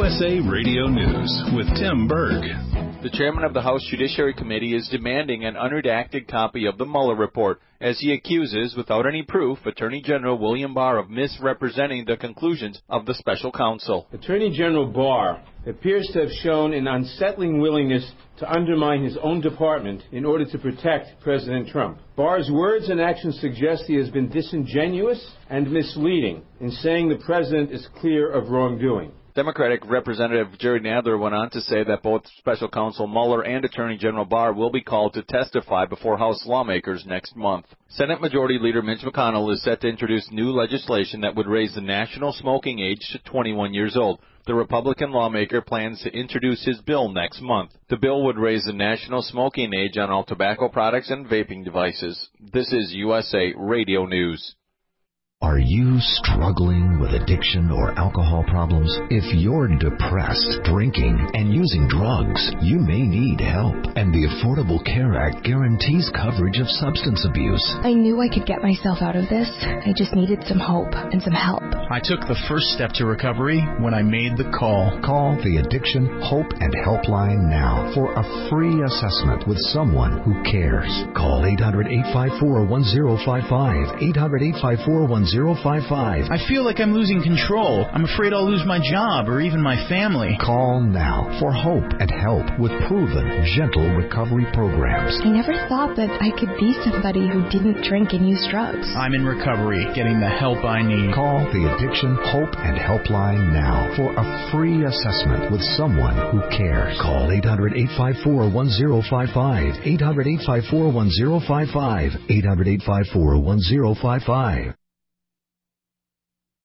USA Radio News with Tim Berg. The chairman of the House Judiciary Committee is demanding an unredacted copy of the Mueller report as he accuses, without any proof, Attorney General William Barr of misrepresenting the conclusions of the special counsel. Attorney General Barr appears to have shown an unsettling willingness to undermine his own department in order to protect President Trump. Barr's words and actions suggest he has been disingenuous and misleading in saying the president is clear of wrongdoing. Democratic Representative Jerry Nadler went on to say that both Special Counsel Mueller and Attorney General Barr will be called to testify before House lawmakers next month. Senate Majority Leader Mitch McConnell is set to introduce new legislation that would raise the national smoking age to 21 years old. The Republican lawmaker plans to introduce his bill next month. The bill would raise the national smoking age on all tobacco products and vaping devices. This is USA Radio News. Are you struggling with addiction or alcohol problems? If you're depressed, drinking, and using drugs, you may need help. And the Affordable Care Act guarantees coverage of substance abuse. I knew I could get myself out of this. I just needed some hope and some help. I took the first step to recovery when I made the call. Call the Addiction Hope and Helpline now for a free assessment with someone who cares. Call 800-854-1055. 800-854-1055. I feel like I'm losing control. I'm afraid I'll lose my job or even my family. Call now for hope and help with proven, gentle recovery programs. I never thought that I could be somebody who didn't drink and use drugs. I'm in recovery, getting the help I need. Call the Addiction Hope and Helpline now for a free assessment with someone who cares. Call 800-854-1055. 800-854-1055. 800-854-1055.